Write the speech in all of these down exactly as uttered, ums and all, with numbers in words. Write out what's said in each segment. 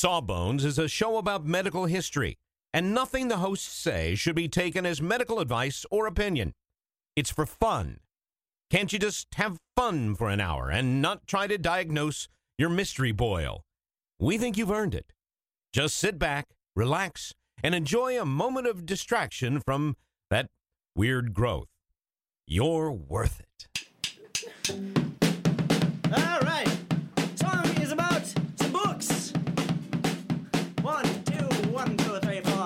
Sawbones is a show about medical history, and nothing the hosts say should be taken as medical advice or opinion. It's for fun. Can't you just have fun for an hour and not try to diagnose your mystery boil? We think you've earned it. Just sit back, relax, and enjoy a moment of distraction from that weird growth. You're worth it. All right. Song is about some books. One, two, one, two, three, four.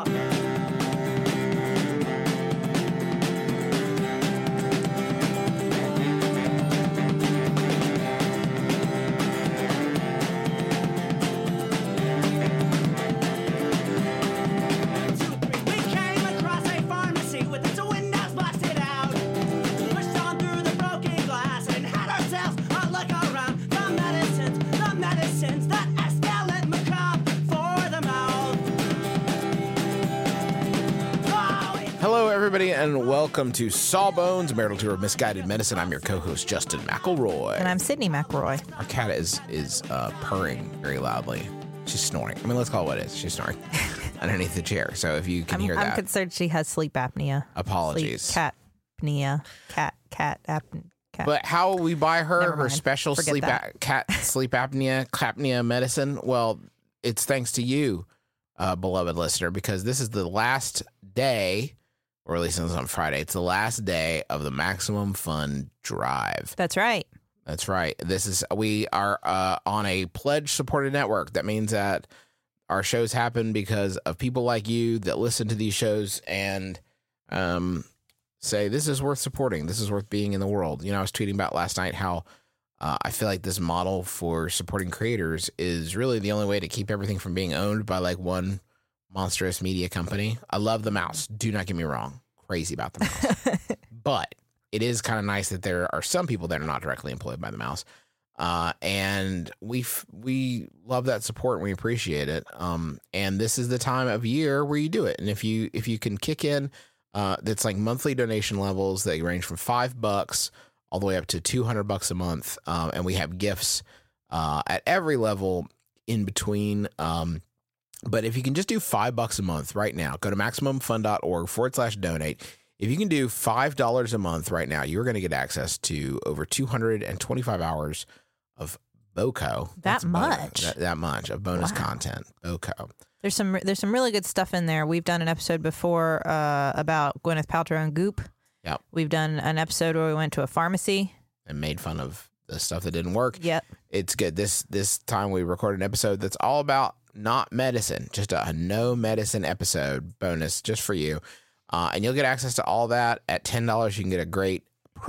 Hello, everybody, and welcome to Sawbones, Marital Tour of Misguided Medicine. I'm your co-host, Justin McElroy. And I'm Sydney McElroy. Our cat is is uh, purring very loudly. She's snoring. I mean, let's call it what it is. She's snoring underneath the chair. So if you can I'm, hear I'm that, concerned she has sleep apnea. apologies. Sleep cat-apnea. Cat, cat, apnea. Cat. But how will we buy her Never her mind. special Forget sleep that. a- cat sleep apnea, clapnea medicine? Well, it's thanks to you, uh, beloved listener, because this is the last day, or at least it's on Friday. It's the last day of the Maximum Fun Drive. That's right. That's right. This is we are uh, on a pledge supported network. That means that our shows happen because of people like you that listen to these shows and um, say this is worth supporting. This is worth being in the world. You know, I was tweeting about last night how uh, I feel like this model for supporting creators is really the only way to keep everything from being owned by like one monstrous media company. I love the mouse. Do not get me wrong. Crazy about the mouse. But it is kind of nice that there are some people that are not directly employed by the mouse. Uh, and we f- we love that support and we appreciate it. Um, and this is the time of year where you do it. And if you if you can kick in, uh, it's like monthly donation levels. They range from five bucks all the way up to two hundred bucks a month. Um, and we have gifts uh, at every level in between. Um, but if you can just do five bucks a month right now, go to MaximumFun.org forward slash donate. If you can do five dollars a month right now, you're going to get access to over two hundred twenty-five hours of BOCO. That That's bonus- much? that, that much of bonus Wow. content. BOCO. There's some there's some really good stuff in there. We've done an episode before uh, about Gwyneth Paltrow and Goop. Yep. We've done an episode where we went to a pharmacy. And made fun of the stuff that didn't work. Yep. It's good. This this time we recorded an episode that's all about not medicine, just a, a no medicine episode bonus just for you. Uh, and you'll get access to all that. At ten dollars, you can get a great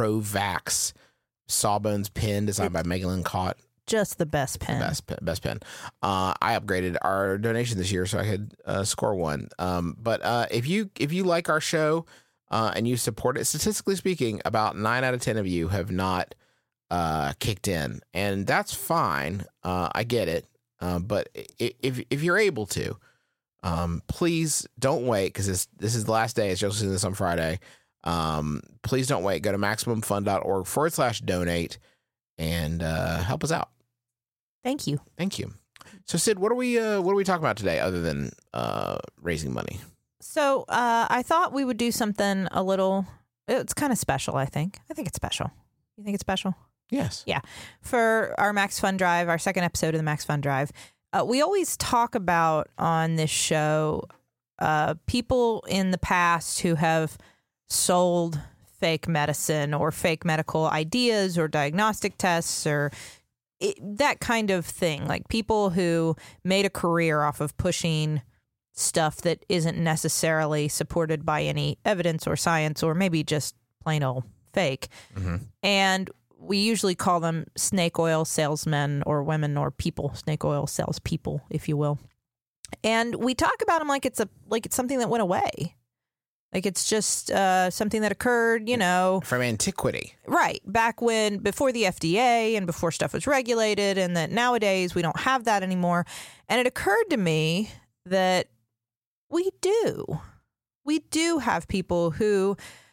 Pro-Vax Sawbones pin designed by Megan Lynn Cott. Just the best pen. Best pen, best pen. Uh, I upgraded our donation this year so I could uh, score one. Um, but uh, if you if you like our show uh, and you support it, statistically speaking, about nine out of ten of you have not uh, kicked in, and that's fine. Uh, I get it. Uh, but i- if if you're able to, um, please don't wait because this this is the last day. It's just this on Friday. Um, please don't wait. Go to MaximumFun.org forward slash donate and uh, help us out. Thank you. Thank you. So, Sid, what are we uh, what are we talking about today other than uh, raising money? So uh, I thought we would do something a little. It's kind of special. I think. I think it's special. You think it's special? Yes. Yeah. For our Max Fun Drive, our second episode of the Max Fun Drive, uh, we always talk about on this show uh, people in the past who have sold fake medicine or fake medical ideas or diagnostic tests or it, that kind of thing. Like people who made a career off of pushing stuff that isn't necessarily supported by any evidence or science or maybe just plain old fake. Mm-hmm. And we usually call them snake oil salesmen or women or people, snake oil salespeople, if you will. And we talk about them like it's a like it's something that went away. Like it's just uh, something that occurred, you know. From antiquity. Right. Back when, before the F D A and before stuff was regulated, and that nowadays we don't have that anymore. And it occurred to me that we do. We do have people who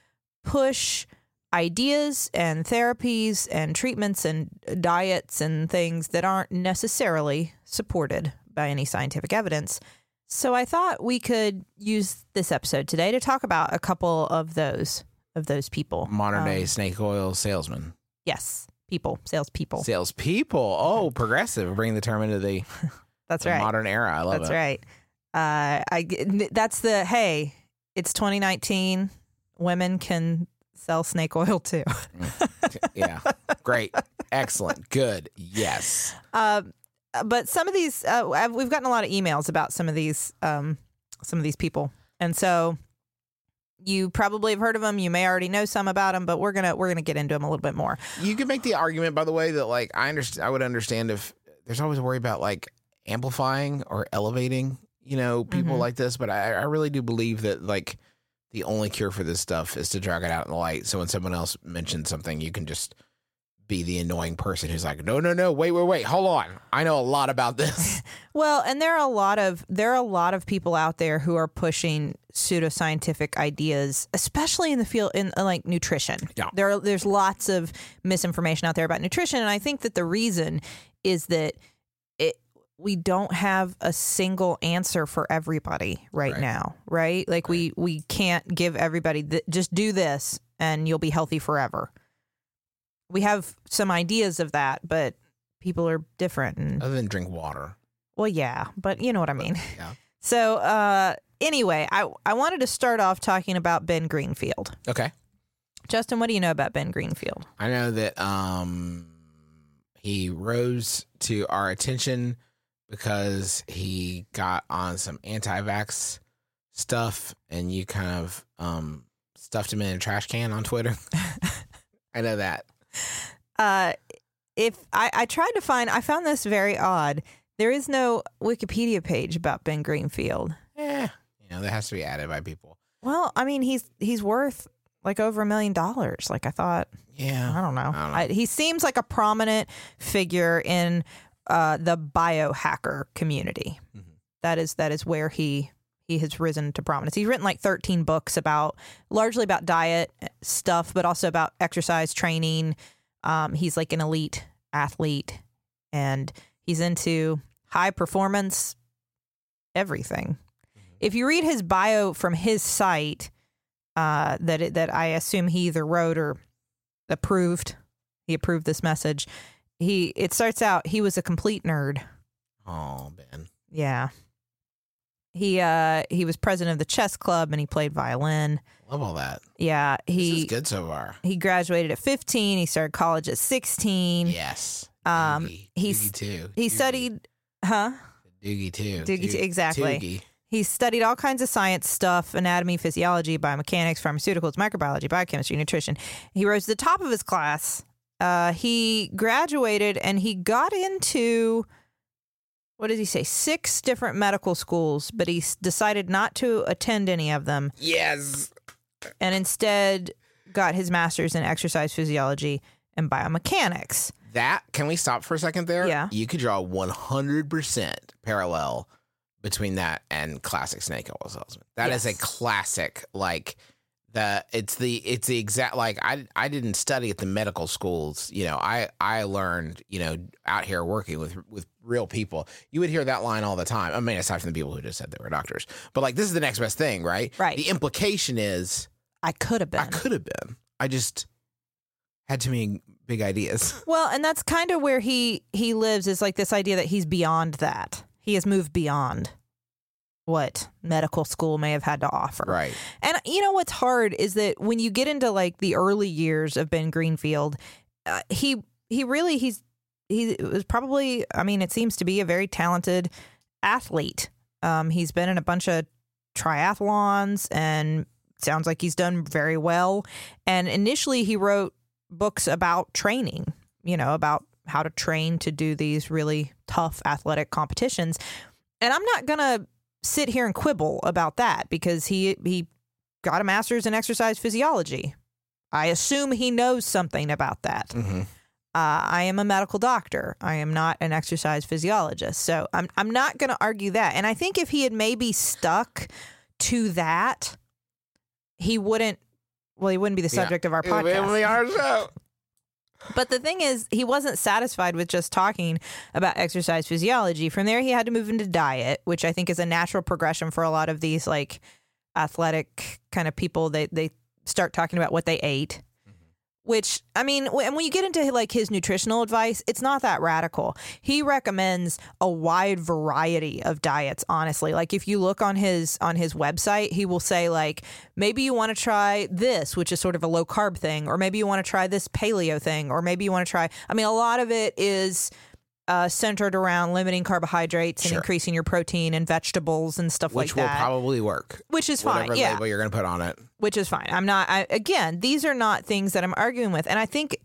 push ideas and therapies and treatments and diets and things that aren't necessarily supported by any scientific evidence. So I thought we could use this episode today to talk about a couple of those of those people. Modern day Um, snake oil salesman. Yes, people, salespeople. Salespeople. Oh, progressive. Bringing the term into the, That's the right. modern era. I love That's it. right. Uh, I g- that's the hey. It's twenty nineteen. Women can sell snake oil too. Yeah. Great. Excellent. Good. Yes. Um, but some of these, uh, I've- we've gotten a lot of emails about some of these, um, some of these people, and so you probably have heard of them. You may already know some about them, but we're gonna we're gonna get into them a little bit more. You could make the argument, by the way, that like I understand. I would understand if there's always a worry about like amplifying or elevating, you know, people Mhm. like this. But I, I really do believe that like the only cure for this stuff is to drag it out in the light. So when someone else mentions something, you can just be the annoying person who's like, no, no, no, wait, wait, wait, hold on. I know a lot about this. Well, and there are a lot of there are a lot of people out there who are pushing pseudoscientific ideas, especially in the field in uh, like nutrition. Yeah. There are, there's lots of misinformation out there about nutrition, and I think that the reason is that it we don't have a single answer for everybody right, Right. now, right? Like we we can't give everybody th- just do this and you'll be healthy forever. We have some ideas of that, but people are different and Other than drink water. well, yeah, but you know what I mean. Yeah. So, uh, anyway, I, I wanted to start off talking about Ben Greenfield. Okay. Justin, what do you know about Ben Greenfield? I know that um, he rose to our attention because he got on some anti-vax stuff, and you kind of um, stuffed him in a trash can on Twitter. I know that. Uh, if I, I tried to find, I found this very odd. There is no Wikipedia page about Ben Greenfield. Eh, you know, that has to be added by people. Well, I mean, he's he's worth like over a million dollars. Like I thought. Yeah. I don't know. I don't know. I, he seems like a prominent figure in uh, the biohacker community. Mhm. That is that is where he he has risen to prominence. He's written like thirteen books about largely about diet stuff, but also about exercise training. Um, he's like an elite athlete, and he's into high performance everything. If you read his bio from his site, uh, that it, that I assume he either wrote or approved, he approved this message. He it starts out he was a complete nerd. Oh, Ben. Yeah. He uh he was president of the chess club and he played violin. Love all that. Yeah, This is he good so far. he graduated at fifteen. He started college at sixteen. Yes. Um, Doogie. he's- Doogie too. He Doogie. studied, huh? Doogie too. Doogie too, Doog- exactly. Doogie. He studied all kinds of science stuff, anatomy, physiology, biomechanics, pharmaceuticals, microbiology, biochemistry, nutrition. He rose to the top of his class. Uh, he graduated and he got into, what did he say, six different medical schools, but he s- decided not to attend any of them Yes. and instead got his master's in exercise physiology and biomechanics. That, can we stop for a second there? Yeah. You could draw one hundred percent parallel between that and classic snake oil salesman. That is Yes. a classic, like, the it's the it's the exact, like, I I didn't study at the medical schools, you know. I I learned, you know, out here working with with real people. You would hear that line all the time. I mean, aside from the people who just said they were doctors. But like, this is the next best thing, right? Right. The implication is I could have been. I could have been. I just had too many big ideas. Well, and that's kind of where he he lives, is like this idea that he's beyond that. He has moved beyond what medical school may have had to offer. Right. And you know what's hard is that when you get into like the early years of Ben Greenfield, uh, he he really he's he was probably, I mean, it seems to be a very talented athlete. Um, he's been in a bunch of triathlons and sounds like he's done very well. And initially he wrote books about training, you know, about how to train to do these really tough athletic competitions. And I'm not going to sit here and quibble about that because he he got a master's in exercise physiology. I assume he knows something about that. Mm-hmm. Uh, I am a medical doctor. I am not an exercise physiologist. So I'm I'm not going to argue that. And I think if he had maybe stuck to that, he wouldn't, well, he wouldn't be the subject of our podcast. our show. But the thing is, he wasn't satisfied with just talking about exercise physiology. From there, he had to move into diet, which I think is a natural progression for a lot of these like athletic kind of people. They they start talking about what they ate, mm-hmm. which, I mean, and when you get into like his nutritional advice, it's not that radical. He recommends a wide variety of diets, honestly. Like if you look on his on his website, he will say like, maybe you want to try this, which is sort of a low carb thing, or maybe you want to try this paleo thing, or maybe you want to try, I mean, a lot of it is uh, centered around limiting carbohydrates and Sure. increasing your protein and vegetables and stuff Which like will that. probably work. Which is fine, Whatever yeah. label you're going to put on it. Which is fine. I'm not, I, again, these are not things that I'm arguing with. And I think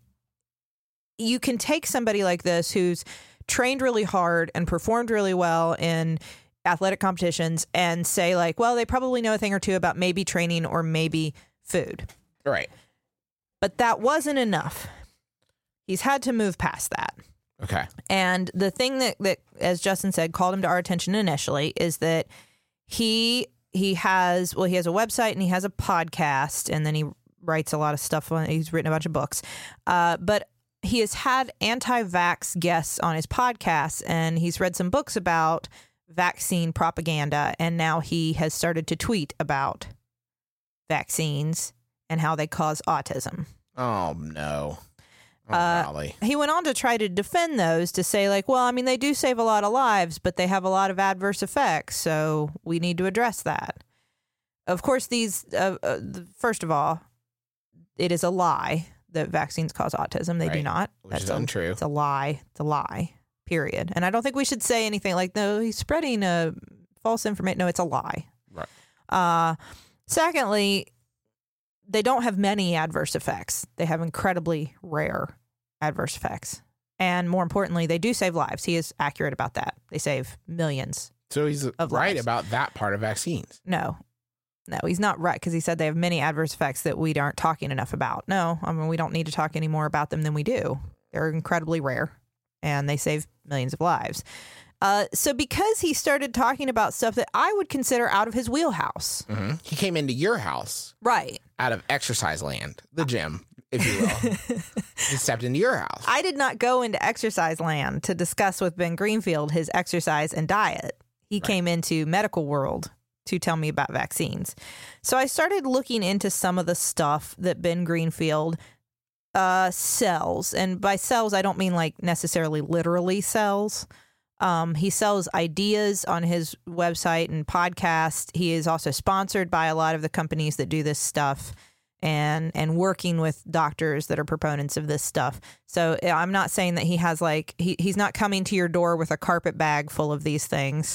you can take somebody like this who's trained really hard and performed really well in athletic competitions and say like, well, they probably know a thing or two about maybe training or maybe food. Right. But that wasn't enough. He's had to move past that. Okay. And the thing that, that, as Justin said, called him to our attention initially is that he he has, well, he has a website and he has a podcast, and then he writes a lot of stuff. On, he's written a bunch of books. Uh, but he has had anti-vax guests on his podcast, and he's read some books about vaccine propaganda, and now he has started to tweet about vaccines and how they cause autism. Oh, no. Oh, Uh, golly. He went on to try to defend those, to say like, well, I mean, they do save a lot of lives, but they have a lot of adverse effects, so we need to address that. Of course, these, uh, uh, the- first of all, it is a lie that vaccines cause autism. They do Right. not. Which is a, untrue. It's a lie. It's a lie, period. And I don't think we should say anything like, no, he's spreading a false information. No, it's a lie. Right. Uh, secondly, they don't have many adverse effects. They have incredibly rare adverse effects. And more importantly, they do save lives. He is accurate about that. They save millions. So he's of right lives. about that part of vaccines. No, no, he's not right, because he said they have many adverse effects that we aren't talking enough about. No, I mean, we don't need to talk any more about them than we do. They're incredibly rare, and they save millions of lives. Uh, so because he started talking about stuff that I would consider out of his wheelhouse. Mm-hmm. He came into your house Right. out of exercise land, the gym, if you will. He stepped into your house. I did not go into exercise land to discuss with Ben Greenfield his exercise and diet. He Right. came into medical world to tell me about vaccines. So I started looking into some of the stuff that Ben Greenfield uh, sells. And by sells, I don't mean like necessarily literally sells. Um, he sells ideas on his website and podcast. He is also sponsored by a lot of the companies that do this stuff, and and working with doctors that are proponents of this stuff. So I'm not saying that he has like, he, he's not coming to your door with a carpet bag full of these things,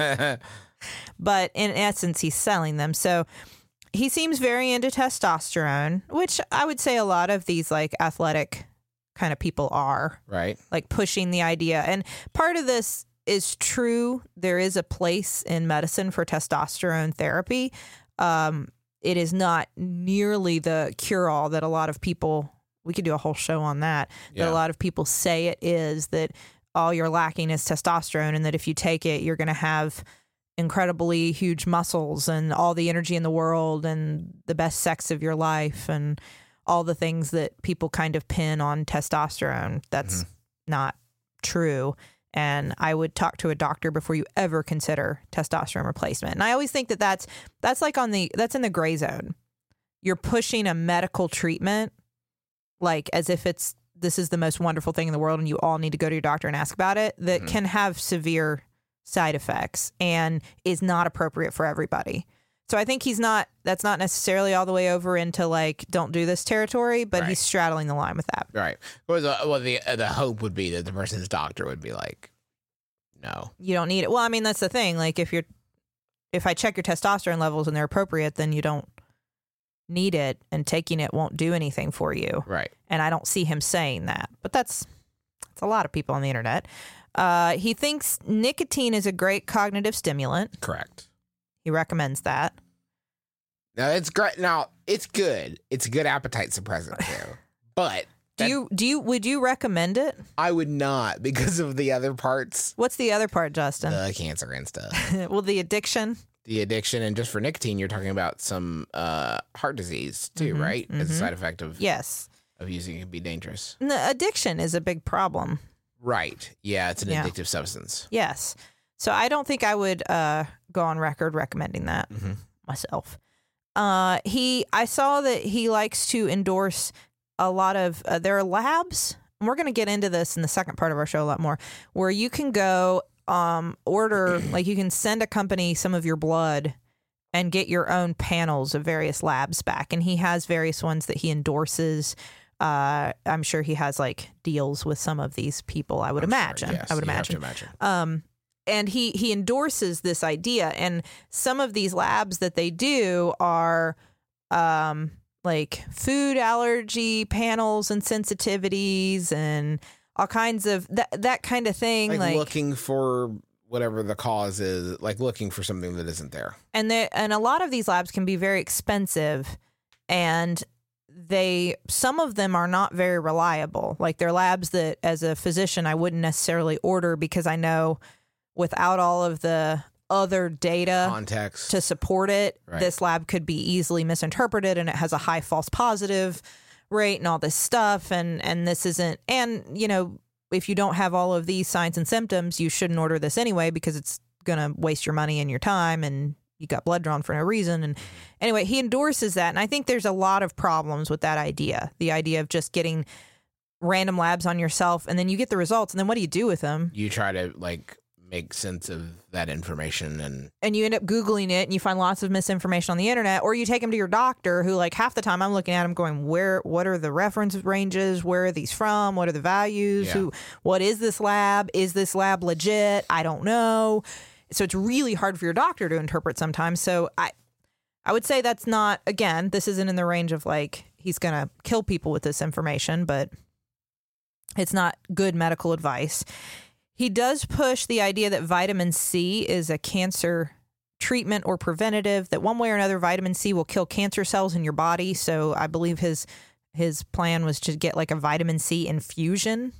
but in essence, he's selling them. So he seems very into testosterone, which I would say a lot of these like athletic kind of people are. Right. Like pushing the idea. And part of this is true. There is a place in medicine for testosterone therapy. Um, it is not nearly the cure-all that a lot of people, we could do a whole show on that, Yeah. that a lot of people say it is, that all you're lacking is testosterone, and that if you take it, you're going to have incredibly huge muscles and all the energy in the world and the best sex of your life and all the things that people kind of pin on testosterone. That's Mm-hmm. not true. And I would talk to a doctor before you ever consider testosterone replacement. And I always think that that's, that's like on the, that's in the gray zone. You're pushing a medical treatment like as if it's, this is the most wonderful thing in the world and you all need to go to your doctor and ask about it, that Mhm. can have severe side effects and is not appropriate for everybody. So I think he's not, that's not necessarily all the way over into like, don't do this territory, but Right. he's straddling the line with that. Right. Well, the, well, the, uh, the hope would be that the person's doctor would be like, no. You don't need it. Well, I mean, that's the thing. Like if you're, if I check your testosterone levels and they're appropriate, then you don't need it, and taking it won't do anything for you. Right. And I don't see him saying that, but that's, that's a lot of people on the internet. Uh, he thinks nicotine is a great cognitive stimulant. Correct. He recommends that. Now, it's great. Now, it's good. It's a good appetite suppressant, too. But Do that- you, do you, would you recommend it? I would not because of the other parts, What's the other part, Justin? the cancer and stuff. Well, the addiction. The addiction, and just for nicotine, you're talking about some uh, heart disease, too, Mhm, right? As a mhm. side effect of Yes. of using it can be dangerous. And the addiction is a big problem. Right. Yeah, it's an Yeah. addictive substance. Yes. So I don't think I would uh, go on record recommending that Mm-hmm. myself. Uh, he, I saw that he likes to endorse a lot of, uh, there are labs, and we're going to get into this in the second part of our show a lot more, where you can go um, order, like you can send a company some of your blood and get your own panels of various labs back. And he has various ones that he endorses. Uh, I'm sure he has like deals with some of these people, I would I'm sure, imagine. yes, I would you have to imagine. imagine. Um, and he he endorses this idea, and some of these labs that they do are um, like food allergy panels and sensitivities and all kinds of that that kind of thing. Like, Like, looking for whatever the cause is, like looking for something that isn't there. and they and a lot of these labs can be very expensive, and they some of them are not very reliable. Like they're labs that, as a physician, I wouldn't necessarily order because I know without all of the other data Context. to support it, Right. this lab could be easily misinterpreted, and it has a high false positive rate and all this stuff. And, and this isn't, and you know, if you don't have all of these signs and symptoms, you shouldn't order this anyway, because it's going to waste your money and your time, and you got blood drawn for no reason. And anyway, he endorses that. And I think there's a lot of problems with that idea. The idea of just getting random labs on yourself, and then you get the results, and then what do you do with them? You try to like make sense of that information, and And you end up Googling it, and you find lots of misinformation on the internet, or you take them to your doctor, who, like, half the time I'm looking at them going, where, what are the reference ranges? Where are these from? What are the values? Yeah. Who, what is this lab? Is this lab legit? I don't know. So it's really hard for your doctor to interpret sometimes. So I, I would say that's not, again, this isn't in the range of like, he's going to kill people with this information, but it's not good medical advice. He does push the idea that vitamin C is a cancer treatment or preventative, that one way or another vitamin C will kill cancer cells in your body. So I believe his his plan was to get like a vitamin C infusion.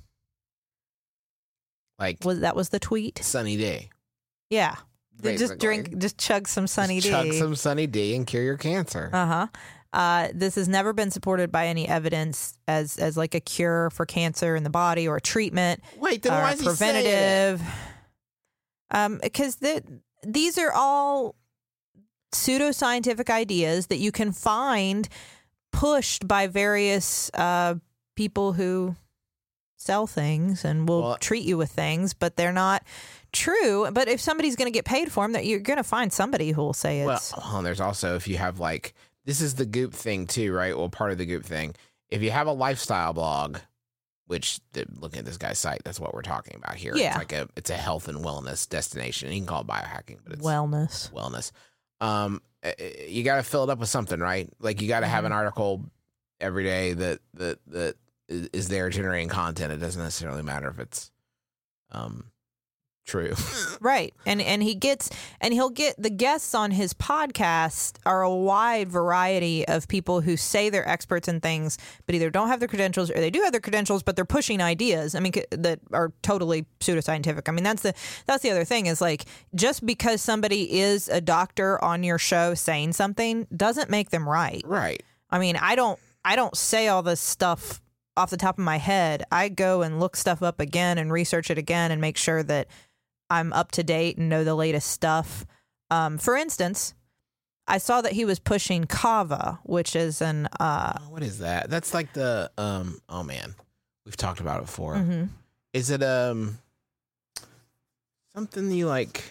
like Was that was the tweet? Sunny D. Yeah. Just Basically. drink, just chug some Sunny Just D. chug some Sunny D and cure your cancer. Uh-huh. Uh, this has never been supported by any evidence as as like a cure for cancer in the body or a treatment. Wait, then or why a is he saying it? preventative. Um, because the, these are all pseudoscientific ideas that you can find pushed by various uh, people who sell things and will Well- treat you with things, but they're not true. But if somebody's going to get paid for them, that you're going to find somebody who will say Well, it's hold on, there's also, if you have like, this is the Goop thing too, right? Well, part of the Goop thing. If you have a lifestyle blog, which the, looking at this guy's site, that's what we're talking about here. Yeah. It's like a, it's a health and wellness destination. You can call it biohacking, but it's wellness. wellness. Um, eh, eh, you got to fill it up with something, right? Like you got to have an article every day that that that is is there generating content. It doesn't necessarily matter if it's um true. Right. And and he gets and he'll get the guests on his podcast are a wide variety of people who say they're experts in things, but either don't have the credentials or they do have the credentials, but they're pushing ideas. I mean, c- that are totally pseudoscientific. I mean, that's the that's the other thing is like just because somebody is a doctor on your show saying something doesn't make them right. Right. I mean, I don't I don't say all this stuff off the top of my head. I go and look stuff up again and research it again and make sure that I'm up to date and know the latest stuff. Um, for instance, I saw that he was pushing Kava, which is an uh, Oh, what is that? That's like the um. Oh man, we've talked about it before. mhm. Is it um something you like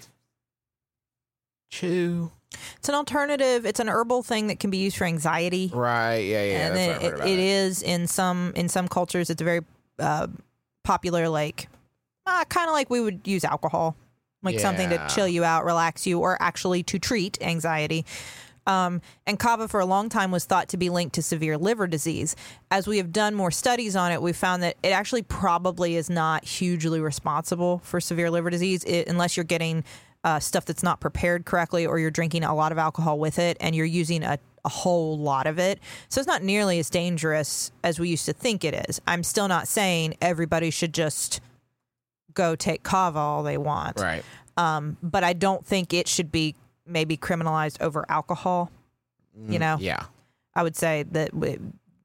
chew? It's an alternative. It's an herbal thing that can be used for anxiety. Right. Yeah. Yeah. and that's it, what I heard it, about it is in some in some cultures. It's a very uh, popular, like uh, kind of like we would use alcohol, like something to Yeah. chill you out, relax you, or actually to treat anxiety. Um, and kava for a long time was thought to be linked to severe liver disease. As we have done more studies on it, we found that it actually probably is not hugely responsible for severe liver disease it, unless you're getting uh, stuff that's not prepared correctly or you're drinking a lot of alcohol with it and you're using a, a whole lot of it. So it's not nearly as dangerous as we used to think it is. I'm still not saying everybody should just go take kava all they want. Right. Um, but I don't think it should be maybe criminalized over alcohol. You know, Yeah. I would say that w-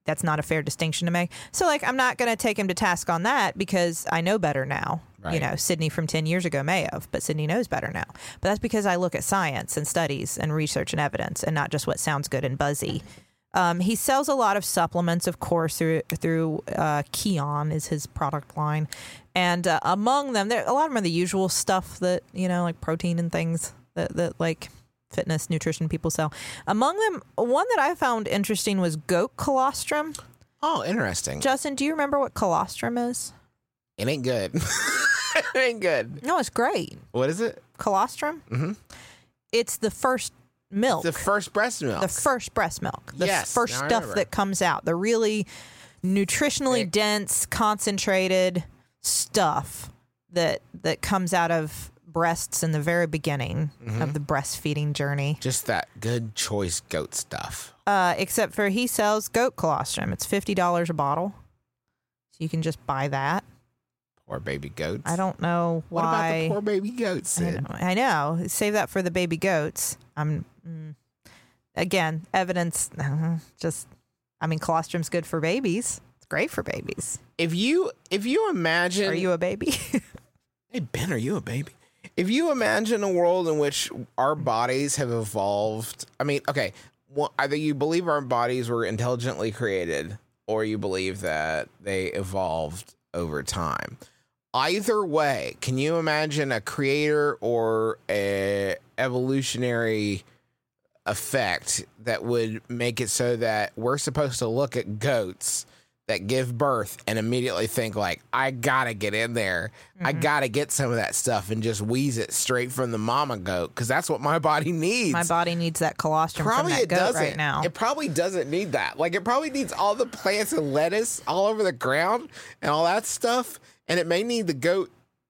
that's not a fair distinction to make. So, like, I'm not going to take him to task on that because I know better now. Right. You know, Sydney from ten years ago may have, but Sydney knows better now. But that's because I look at science and studies and research and evidence and not just what sounds good and buzzy. Um, he sells a lot of supplements, of course, through through uh, Kion is his product line. And uh, among them, there a lot of them are the usual stuff that, you know, like protein and things that, that like fitness, nutrition people sell. Among them, one that I found interesting was goat colostrum. Oh, interesting. Justin, do you remember what colostrum is? It ain't good. It ain't good. No, it's great. What is it? Colostrum? Mm-hmm. It's the first milk. The first breast milk. The first breast milk. The Yes, first now I stuff remember. that comes out. The really nutritionally Thick. dense, concentrated stuff that that comes out of breasts in the very beginning Mm-hmm. of the breastfeeding journey. Just that good choice goat stuff. Uh, except for he sells goat colostrum. It's fifty dollars a bottle. So you can just buy that. Poor baby goats. I don't know What why. about the poor baby goats, I Sid? know, I know. Save that for the baby goats. I'm mm, again evidence. Just, I mean, colostrum's good for babies. It's great for babies. If you if you imagine, Are you a baby? hey Ben, are you a baby? If you imagine a world in which our bodies have evolved, I mean, okay, well, either you believe our bodies were intelligently created, or you believe that they evolved over time. Either way, can you imagine a creator or a evolutionary effect that would make it so that we're supposed to look at goats that give birth and immediately think like, I gotta get in there. Mm-hmm. I gotta get some of that stuff and just wheeze it straight from the mama goat because that's what my body needs. My body needs that colostrum Probably from that it goat doesn't. right now. It probably doesn't need that. Like it probably needs all the plants and lettuce all over the ground and all that stuff. And it may need the goat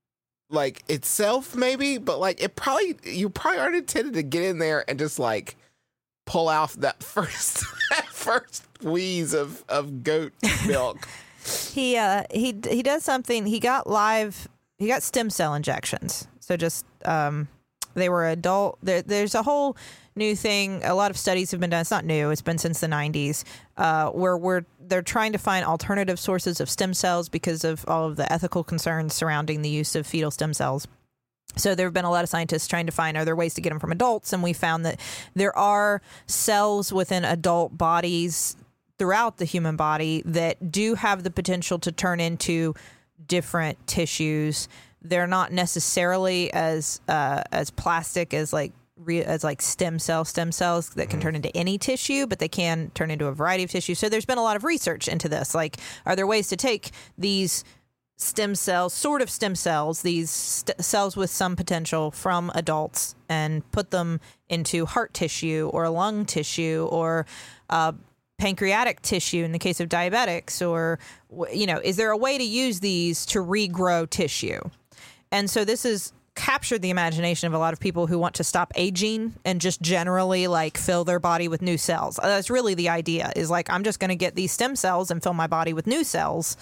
like itself, maybe, but like it probably you probably aren't intended to get in there and just like pull off that first that first wheeze of, of goat milk. He uh he he does something. He got live. He got stem cell injections. So just um, they were adult. There, there's a whole new thing. A lot of studies have been done. It's not new. It's been since the nineties. Uh, where we're they're trying to find alternative sources of stem cells because of all of the ethical concerns surrounding the use of fetal stem cells. So there have been a lot of scientists trying to find, are there ways to get them from adults? And we found that there are cells within adult bodies throughout the human body that do have the potential to turn into different tissues. They're not necessarily as uh, as plastic as like re- as like stem cell stem cells that can turn into any tissue, but they can turn into a variety of tissues. So there's been a lot of research into this. Like, are there ways to take these stem cells, sort of stem cells, these st- cells with some potential from adults and put them into heart tissue or lung tissue or uh, pancreatic tissue in the case of diabetics? Or, you know, is there a way to use these to regrow tissue? And so this has captured the imagination of a lot of people who want to stop aging and just generally like fill their body with new cells. That's really the idea, is like, I'm just going to get these stem cells and fill my body with new cells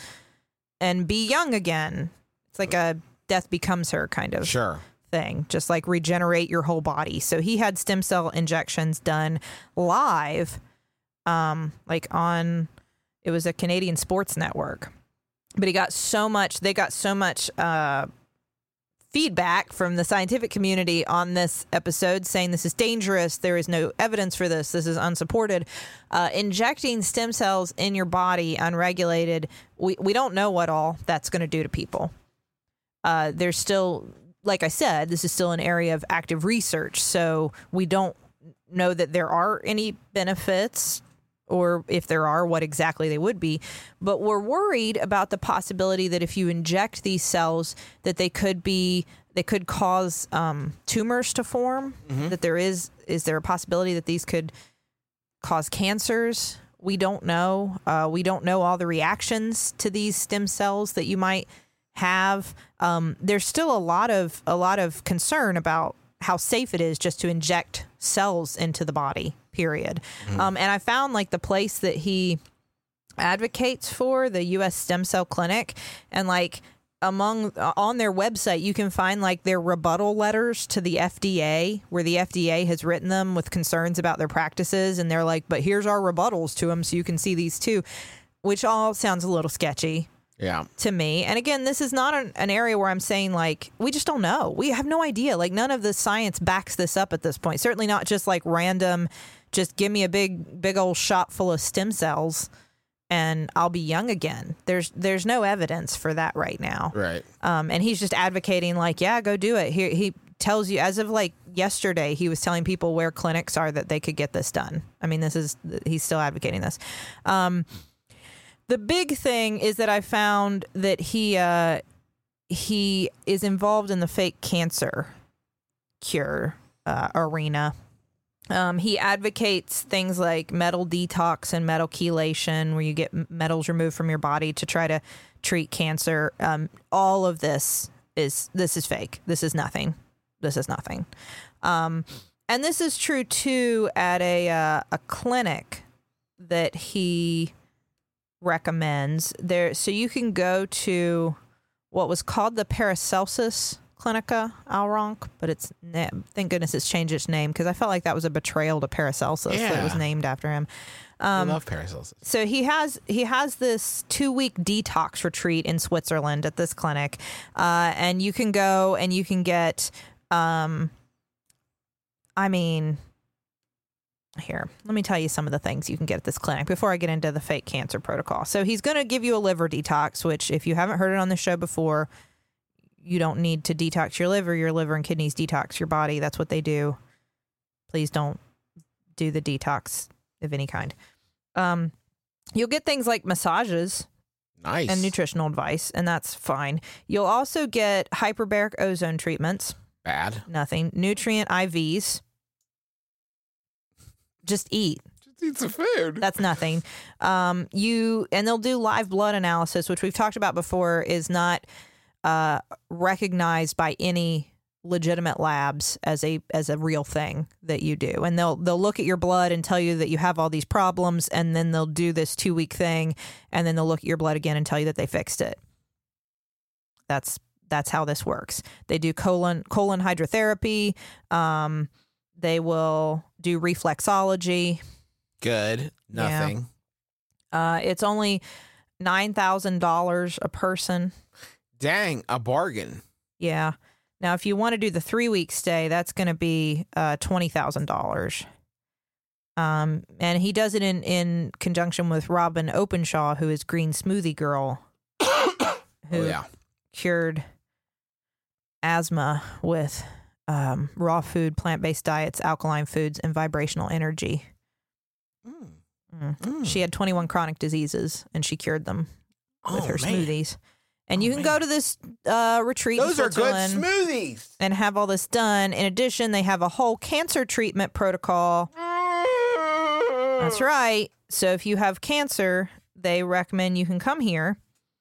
and be young again. It's like a death becomes her kind of Sure. thing, just like regenerate your whole body. So he had stem cell injections done live, um, like on, it was a Canadian sports network, but he got so much, they got so much, uh, feedback from the scientific community on this episode saying this is dangerous. There is no evidence for this. This is unsupported. Uh, injecting stem cells in your body unregulated, we, we don't know what all that's going to do to people. Uh, there's still, like I said, this is still an area of active research. So we don't know that there are any benefits, or if there are, what exactly they would be. But we're worried about the possibility that if you inject these cells, that they could be, they could cause um, tumors to form. Mm-hmm. That there is, is there a possibility that these could cause cancers? We don't know. Uh, we don't know all the reactions to these stem cells that you might have. Um, there's still a lot of a lot of concern about how safe it is just to inject cells into the body, period. Mm-hmm. Um, and I found like the place that he advocates for, the U S Stem Cell Clinic, and like among uh, on their website, you can find like their rebuttal letters to the F D A, where the F D A has written them with concerns about their practices, and they're like, "But here's our rebuttals to them, so you can see these too," which all sounds a little sketchy. Yeah. To me. And again, this is not an, an area where I'm saying like, we just don't know. We have no idea. Like none of the science backs this up at this point. Certainly not just like random, just give me a big, big old shot full of stem cells and I'll be young again. There's, there's no evidence for that right now. Right. Um, and he's just advocating like, yeah, go do it. He, he tells you as of like yesterday, he was telling people where clinics are that they could get this done. I mean, this is, he's still advocating this. Um, The big thing is that I found that he uh, he is involved in the fake cancer cure uh, arena. Um, he advocates things like metal detox and metal chelation, where you get metals removed from your body to try to treat cancer. Um, all of this is this is fake. This is nothing. This is nothing. Um, and this is true too at a uh, a clinic that he recommends there. So you can go to what was called the Paracelsus Clinica Alronc, but it's thank goodness it's changed its name, because I felt like that was a betrayal to Paracelsus yeah. that it was named after him. Um, I love Paracelsus. So he has he has this two week detox retreat in Switzerland at this clinic, uh, and you can go and you can get, um, I mean. Here, let me tell you some of the things you can get at this clinic before I get into the fake cancer protocol. So he's going to give you a liver detox, which if you haven't heard it on the show before, you don't need to detox your liver. Your liver and kidneys detox your body. That's what they do. Please don't do the detox of any kind. Um, you'll get things like massages. Nice. And nutritional advice, and that's fine. You'll also get hyperbaric ozone treatments. Bad. Nothing. Nutrient I Vs. Just eat. Just eat some food. That's nothing. Um, you and they'll do live blood analysis, which we've talked about before, is not uh, recognized by any legitimate labs as a as a real thing that you do. And they'll they'll look at your blood and tell you that you have all these problems, and then they'll do this two week thing, and then they'll look at your blood again and tell you that they fixed it. That's that's how this works. They do colon colon hydrotherapy. Um, They will do reflexology. Good. Nothing. Yeah. Uh, it's only nine thousand dollars a person. Dang, a bargain. Yeah. Now, if you want to do the three-week stay, that's going to be uh, twenty thousand dollars. Um, and he does it in, in conjunction with Robin Openshaw, who is Green Smoothie Girl, who Oh, yeah. cured asthma with um, raw food, plant-based diets, alkaline foods, and vibrational energy. Mm. Mm. Mm. She had twenty-one chronic diseases, and she cured them with Oh, her man. smoothies. And Oh, you can man. go to this uh, retreat Those in are good Switzerland smoothies. and have all this done. In addition, they have a whole cancer treatment protocol. That's right. So if you have cancer, they recommend you can come here.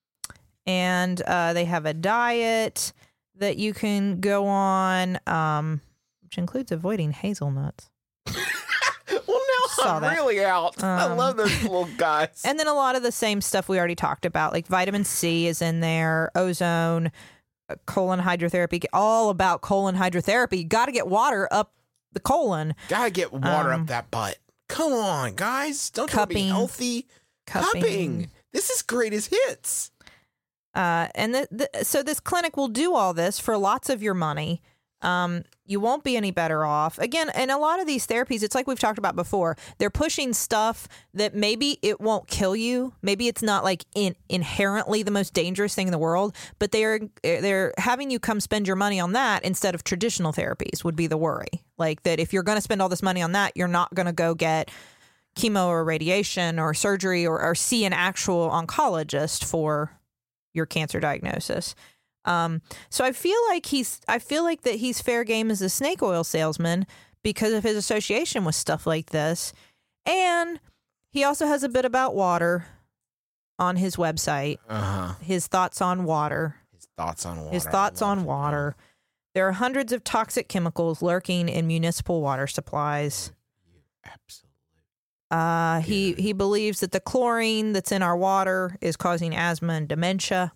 And uh, they have a diet that you can go on, um, which includes avoiding hazelnuts. Well, now Saw I'm that. really out. I Um, love those little guys. And then a lot of the same stuff we already talked about, like vitamin C is in there, ozone, uh, colon hydrotherapy, all about colon hydrotherapy. You got to get water up the colon. Gotta get water um, up that butt. Come on, guys. Don't you want to be cupping. healthy? Cupping. Cupping. This is greatest hits. Uh, and the, the, so this clinic will do all this for lots of your money. Um, you won't be any better off. Again, and a lot of these therapies, it's like we've talked about before. They're pushing stuff that maybe it won't kill you. Maybe it's not like in, inherently the most dangerous thing in the world, but they're they're having you come spend your money on that instead of traditional therapies would be the worry. Like that if you're going to spend all this money on that, you're not going to go get chemo or radiation or surgery or, or see an actual oncologist for your cancer diagnosis. Um, so I feel like he's, I feel like that he's fair game as a snake oil salesman because of his association with stuff like this. And he also has a bit about water on his website, Uh-huh. his thoughts on water, His thoughts on water. his thoughts I love on it. water. There are hundreds of toxic chemicals lurking in municipal water supplies. You absolutely. Uh, he, he believes that the chlorine that's in our water is causing asthma and dementia.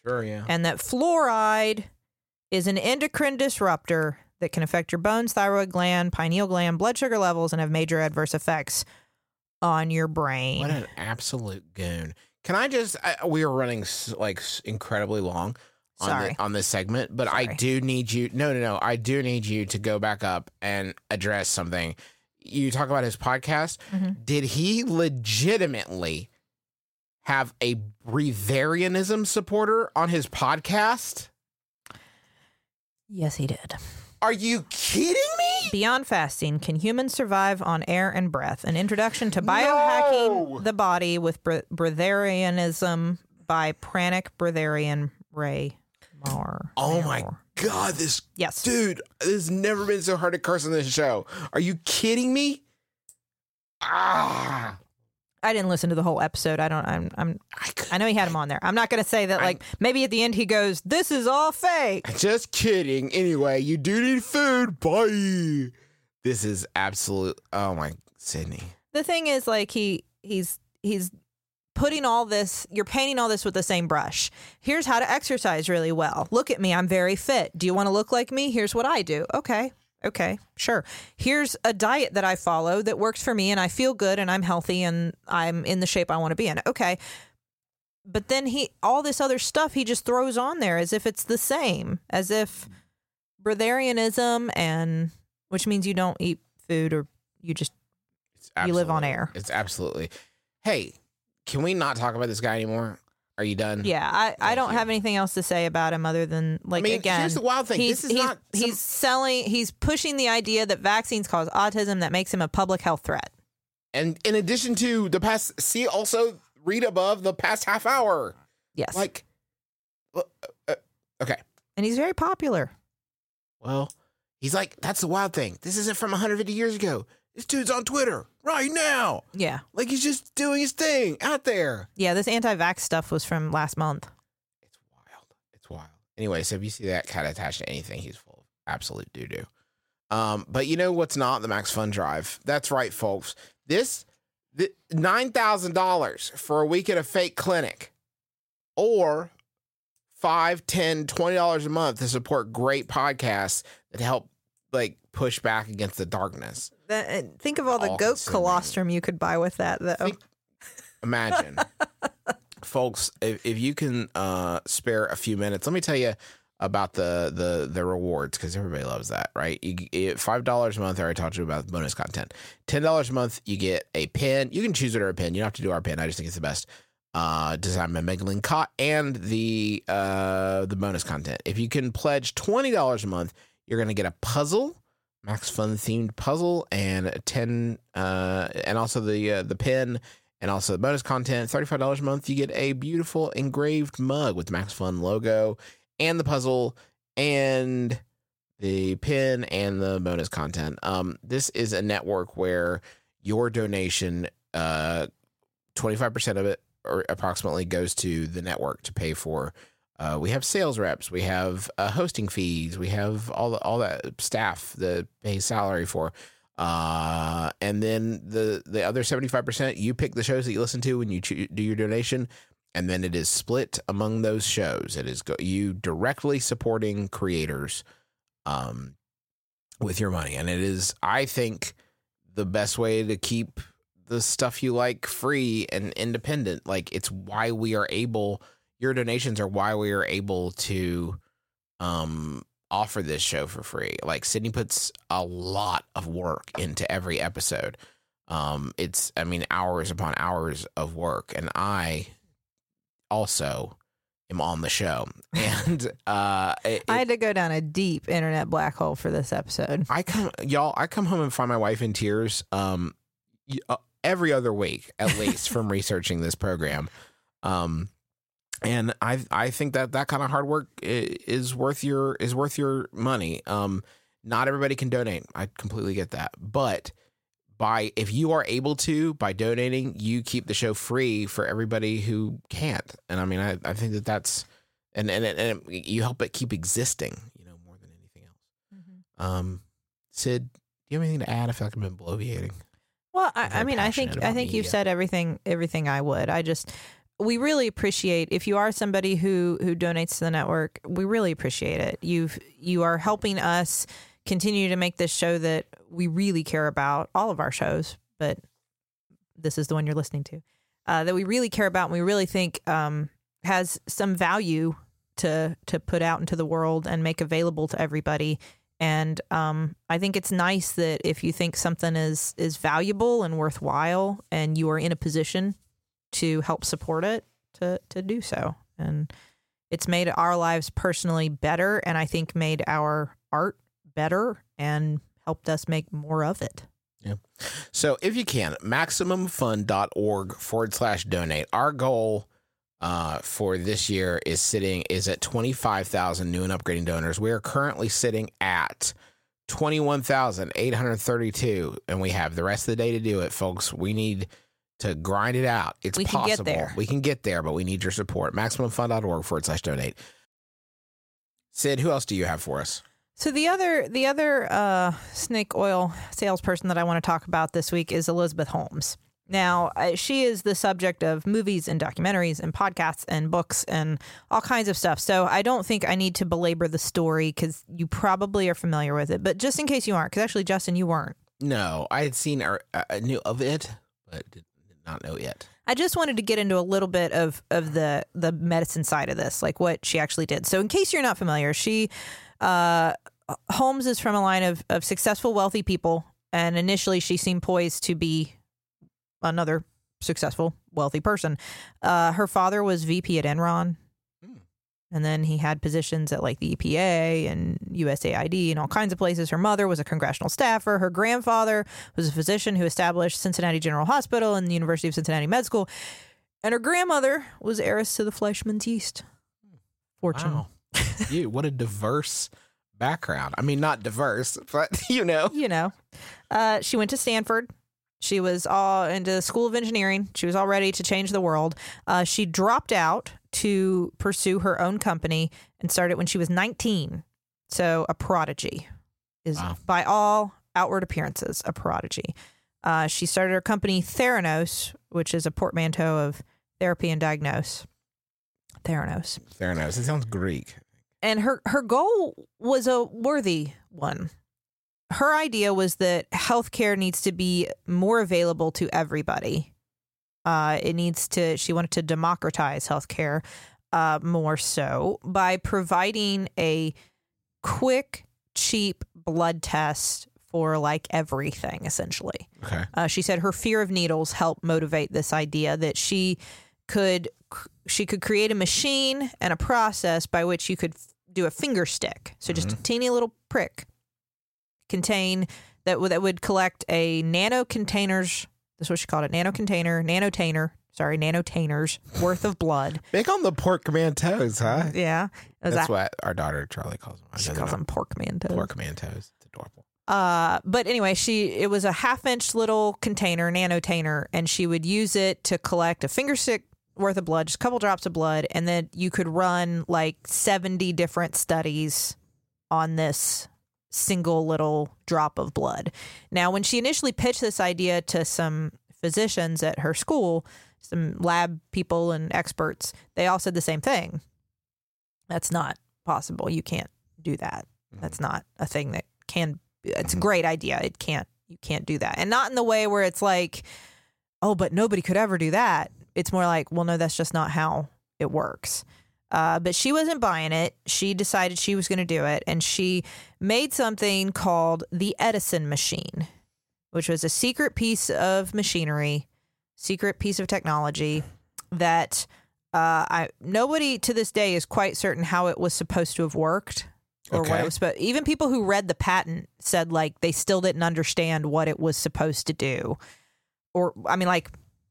Sure, yeah. And that fluoride is an endocrine disruptor that can affect your bones, thyroid gland, pineal gland, blood sugar levels, and have major adverse effects on your brain. What an absolute goon. Can I just, I, we are running s- like s- incredibly long on, Sorry. the, on this segment, but I Sorry. do need you, no, no, no, I do need you to go back up and address something. You talk about his podcast. Mhm. Did he legitimately have a breatharianism supporter on his podcast? Yes, he did. Are you kidding me? Beyond fasting, can humans survive on air and breath? An introduction to biohacking No! the body with bre- breatharianism by Pranic Breatharian Ray Moore. Oh my Moore. God, this Yes. dude, there's never been so hard to curse on this show. Are you kidding me? Ah, I didn't listen to the whole episode. I don't. I'm. I'm. I could, I know he had him on there. I'm not going to say that. Like maybe at the end he goes, "This is all fake." just kidding. Anyway, you do need food. Bye. This is absolute. Oh my, Sydney. The thing is, like he he's he's putting all this. You're painting all this with the same brush. Here's how to exercise really well. Look at me. I'm very fit. Do you want to look like me? Here's what I do. Okay. Okay, sure. Here's a diet that I follow that works for me and I feel good and I'm healthy and I'm in the shape I want to be in. Okay. But then he, all this other stuff he just throws on there as if it's the same, as if breatharianism, and which means you don't eat food or you just, It's you live on absolutely- air. It's absolutely. Hey, can we not talk about this guy anymore? Are you done? Yeah, I, I Thank don't you. have anything else to say about him other than, like, I mean, again, here's the wild thing. he's, This is he's, not some- he's selling, he's pushing the idea that vaccines cause autism that makes him a public health threat. And in addition to the past, see also read above the past half hour. Yes. Like, uh, uh, okay. And he's very popular. Well, he's like, that's the wild thing. This isn't from one hundred fifty years ago. This dude's on Twitter right now. Yeah. Like, he's just doing his thing out there. Yeah, this anti-vax stuff was from last month. It's wild. It's wild. Anyway, so if you see that cat attached to anything, he's full of absolute doo-doo. Um, but you know what's not? The Max Fun Drive. That's right, folks. This, the nine thousand dollars for a week at a fake clinic, or five, ten, twenty dollars a month to support great podcasts that help, like, push back against the darkness. That, and think of all the All goat consuming. colostrum you could buy with that, though. Think- Imagine. Folks, if, if you can uh, spare a few minutes, let me tell you about the the the rewards, because everybody loves that, right? You get five dollars a month. I already talked to you about bonus content. ten dollars a month, you get a pin. You can choose whatever pin. You don't have to do our pin. I just think it's the best. Uh, designed by Megalyn Cott, and the uh, the bonus content. If you can pledge twenty dollars a month, you're going to get a puzzle, Max Fun themed puzzle, and a ten, uh, and also the uh, the pin, and also the bonus content. thirty-five dollars a month, you get a beautiful engraved mug with the Max Fun logo, and the puzzle, and the pin, and the bonus content. Um, this is a network where your donation, uh, twenty-five percent of it, or approximately, goes to the network to pay for. Uh, we have sales reps, we have uh, hosting fees, we have all the, all that staff that pay salary for, uh, and then the the other seventy-five percent, you pick the shows that you listen to when you cho- do your donation, and then it is split among those shows. It is go- you directly supporting creators, um, with your money, and it is, I think, the best way to keep the stuff you like free and independent. Like, it's why we are able, your donations are why we are able to um offer this show for free. Like, Sydney puts a lot of work into every episode. Um it's, I mean, hours upon hours of work, and I also am on the show. And uh it, I had to go down a deep internet black hole for this episode. I come, y'all, I come home and find my wife in tears um y- uh, every other week, at least, from researching this program. Um, and I I think that that kind of hard work i- is worth your is worth your money. Um, not everybody can donate. I completely get that, but by if you are able to, by donating, you keep the show free for everybody who can't. And I mean, I, I think that that's and and and it, you help it keep existing, you know, more than anything else. Um, Sid, do you have anything to add? I feel like I've been bloviating. Well, I'm I, very I mean, I think passionate I about think you've media. said everything everything I would. I just we really appreciate if you are somebody who who donates to the network. We really appreciate it. You've you are helping us continue to make this show that we really care about. All of our shows, but this is the one you're listening to, uh, that we really care about and we really think um, has some value to to put out into the world and make available to everybody. And um, I think it's nice that if you think something is is valuable and worthwhile and you are in a position to help support it, to to do so. And it's made our lives personally better, and I think made our art better and helped us make more of it. Yeah. So if you can, MaximumFun.org forward slash donate. Our goal uh, for this year is sitting is at twenty-five thousand new and upgrading donors. We are currently sitting at twenty-one thousand eight hundred thirty-two, and we have the rest of the day to do it, folks. We need to grind it out. It's we can possible. Get there. We can get there, but we need your support. MaximumFun.org forward slash donate. Sid, who else do you have for us? So the other the other uh, snake oil salesperson that I want to talk about this week is Elizabeth Holmes. Now, uh, she is the subject of movies and documentaries and podcasts and books and all kinds of stuff. So I don't think I need to belabor the story because you probably are familiar with it. But just in case you aren't, because actually, Justin, you weren't. No, I had seen or uh, knew of it, but did not know yet. I just wanted to get into a little bit of, of the, the medicine side of this, like what she actually did. So in case you're not familiar, she uh, Holmes is from a line of, of successful, wealthy people. And initially, she seemed poised to be another successful, wealthy person. Uh, her father was V P at Enron. Mm. And then he had positions at like the E P A and U S A I D and all kinds of places. Her mother was a congressional staffer. Her grandfather was a physician who established Cincinnati General Hospital and the University of Cincinnati Med School. And her grandmother was heiress to the Fleischmann's yeast fortune. Wow. You, what a diverse background. I mean, not diverse, but you know. You know. Uh, she went to Stanford. She was all into the School of Engineering. She was all ready to change the world. Uh, she dropped out to pursue her own company and started when she was nineteen. So a prodigy is wow. by all outward appearances, a prodigy. Uh, she started her company Theranos, which is a portmanteau of therapy and diagnose. Theranos. Theranos. It sounds Greek. And her, her goal was a worthy one. Her idea was that healthcare needs to be more available to everybody. Uh, it needs to, she wanted to democratize healthcare uh, more so by providing a quick, cheap blood test for like everything, essentially. Okay. Uh, she said her fear of needles helped motivate this idea that she could, she could create a machine and a process by which you could do a finger stick. So just mm-hmm. a teeny little prick. Contain that, w- that would collect a nano containers. That's what she called it. Nano container, nanotainer. Sorry, nanotainers worth of blood. Big on the porkmanteaus, huh? Yeah, that's that, what our daughter Charlie calls them. She calls them porkmanteaus. Porkmanteaus. It's adorable. Uh, but anyway, she it was a half inch little container, nanotainer, and she would use it to collect a finger stick worth of blood, just a couple drops of blood, and then you could run like seventy different studies on this single little drop of blood. Now, when she initially pitched this idea to some physicians at her school, some lab people and experts, they all said the same thing. That's not possible. You can't do that. That's not a thing that can, it's a great idea. It can't, you can't do that. And not in the way where it's like, oh, but nobody could ever do that. It's more like, well, no, that's just not how it works. Uh, but she wasn't buying it. She decided she was going to do it. And she made something called the Edison machine, which was a secret piece of machinery, secret piece of technology that uh, I nobody to this day is quite certain how it was supposed to have worked or okay. what it was supposed. Even people who read the patent said like they still didn't understand what it was supposed to do. Or, I mean, like,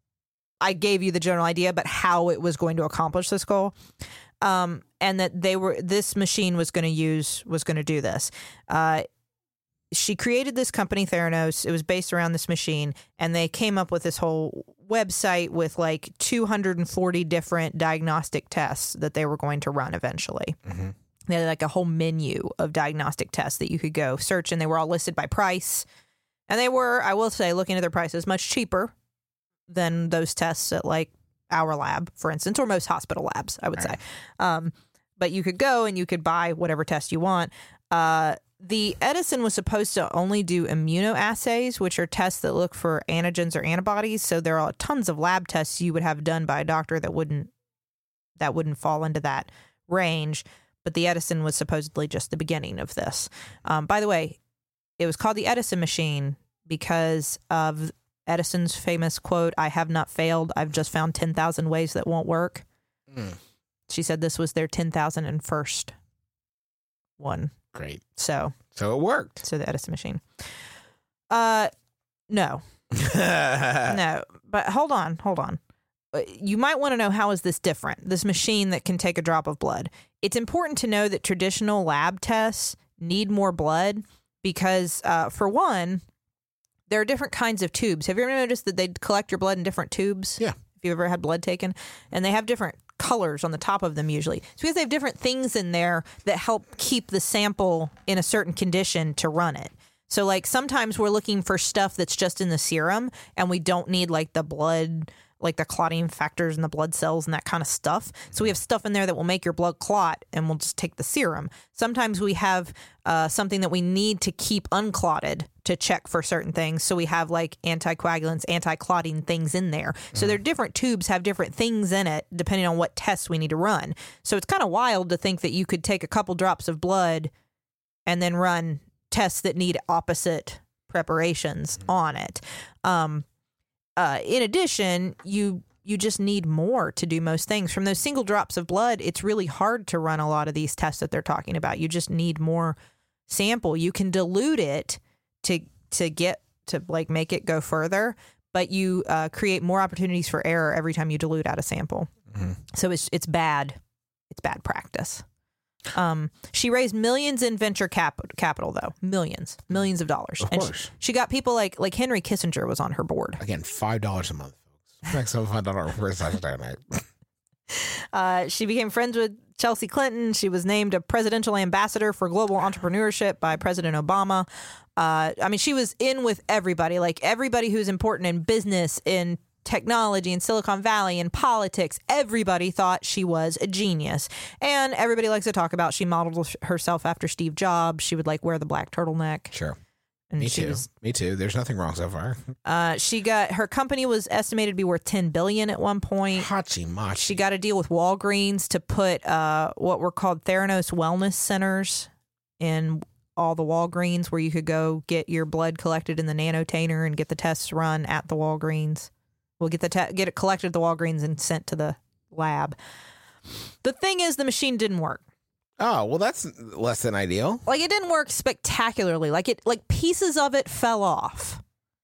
I gave you the general idea, but how it was going to accomplish this goal. Um, and that they were, this machine was going to use, was going to do this. Uh, she created this company, Theranos. It was based around this machine, and they came up with this whole website with like two hundred forty different diagnostic tests that they were going to run eventually. Mm-hmm. They had like a whole menu of diagnostic tests that you could go search, and they were all listed by price. And they were, I will say, looking at their prices, much cheaper than those tests at like our lab, for instance, or most hospital labs, I would say. Um, but you could go and you could buy whatever test you want. Uh, the Edison was supposed to only do immunoassays, which are tests that look for antigens or antibodies. So there are tons of lab tests you would have done by a doctor that wouldn't that wouldn't fall into that range. But the Edison was supposedly just the beginning of this. Um, by the way, it was called the Edison machine because of Edison's famous quote, "I have not failed. I've just found ten thousand ways that won't work." Mm. She said this was their ten thousand and first one. Great. So, so it worked. So the Edison machine. Uh, no, no, but hold on, hold on. You might want to know, how is this different? This machine that can take a drop of blood. It's important to know that traditional lab tests need more blood because, uh, for one, there are different kinds of tubes. Have you ever noticed that they collect your blood in different tubes? Yeah. If you've ever had blood taken, and they have different colors on the top of them usually. It's because they have different things in there that help keep the sample in a certain condition to run it. So like sometimes we're looking for stuff that's just in the serum and we don't need like the blood, like the clotting factors and the blood cells and that kind of stuff. So we have stuff in there that will make your blood clot and we'll just take the serum. Sometimes we have uh, something that we need to keep unclotted to check for certain things. So we have like anticoagulants, anti-clotting things in there. So mm. their different tubes have different things in it depending on what tests we need to run. So it's kind of wild to think that you could take a couple drops of blood and then run tests that need opposite preparations mm. on it. Um, Uh, in addition, you you just need more to do most things. From those single drops of blood, it's really hard to run a lot of these tests that they're talking about. You just need more sample. You can dilute it to to get to like make it go further, but you uh, create more opportunities for error every time you dilute out a sample. Mm-hmm. So it's it's bad. It's bad practice. Um, she raised millions in venture cap- capital, though millions, millions of dollars. Of and course, she, she got people like like Henry Kissinger was on her board. Again, five dollars a month, folks. Maximum five dollars for a Saturday night. Uh, she became friends with Chelsea Clinton. She was named a presidential ambassador for global entrepreneurship by President Obama. Uh, I mean, she was in with everybody, like everybody who's important in business, in technology, in Silicon Valley, in politics. Everybody thought she was a genius. And everybody likes to talk about she modeled herself after Steve Jobs. She would like wear the black turtleneck. Sure. And Me she too. Was, Me too. There's nothing wrong so far. uh, she got, her company was estimated to be worth ten billion dollars at one point. Hachi machi. She got a deal with Walgreens to put uh, what were called Theranos Wellness Centers in all the Walgreens, where you could go get your blood collected in the nanotainer and get the tests run at the Walgreens. We'll get the te- get it collected at the Walgreens and sent to the lab. The thing is, the machine didn't work. Oh, well, that's less than ideal. Like, it didn't work spectacularly. Like it, like pieces of it fell off.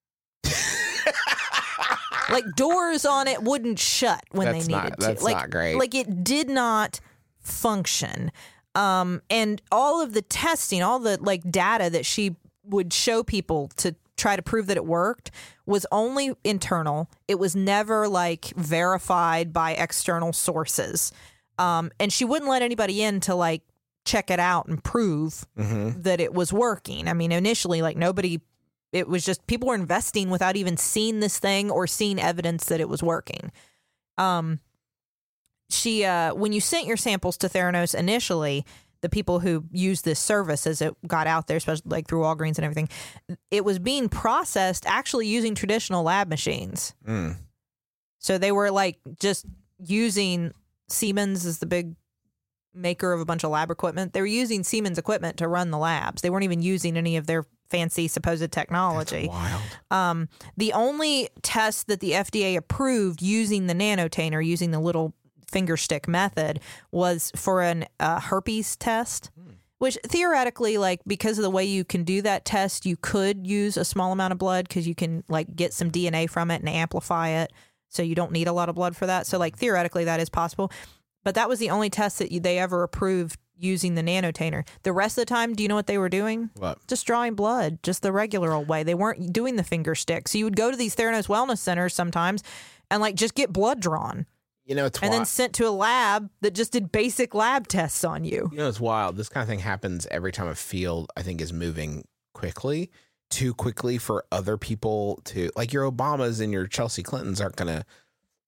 Like doors on it wouldn't shut when that's they needed not, to. That's like, not great. Like it did not function. Um, and all of the testing, all the like data that she would show people to try to prove that it worked was only internal. It was never like verified by external sources. Um, and she wouldn't let anybody in to like check it out and prove mm-hmm. that it was working. I mean, initially, like nobody, it was just people were investing without even seeing this thing or seeing evidence that it was working. Um, she, uh, when you sent your samples to Theranos initially, the people who used this service as it got out there, especially like through Walgreens and everything, it was being processed actually using traditional lab machines. Mm. So they were like just using Siemens is the big maker of a bunch of lab equipment. They were using Siemens equipment to run the labs. They weren't even using any of their fancy supposed technology. That's wild. Um, the only test that the F D A approved using the nanotainer, using the little finger stick method, was for an uh, herpes test, hmm. which theoretically, like because of the way you can do that test, you could use a small amount of blood because you can like get some D N A from it and amplify it. So you don't need a lot of blood for that. So like theoretically that is possible. But that was the only test that you, they ever approved using the nanotainer. The rest of the time, do you know what they were doing? What? Just drawing blood, just the regular old way. They weren't doing the finger stick. So you would go to these Theranos Wellness Centers sometimes and like just get blood drawn. You know, it's and wild. then sent to a lab that just did basic lab tests on you. You know, it's wild. This kind of thing happens every time a field, I think, is moving quickly, too quickly for other people to, like your Obamas and your Chelsea Clintons aren't going to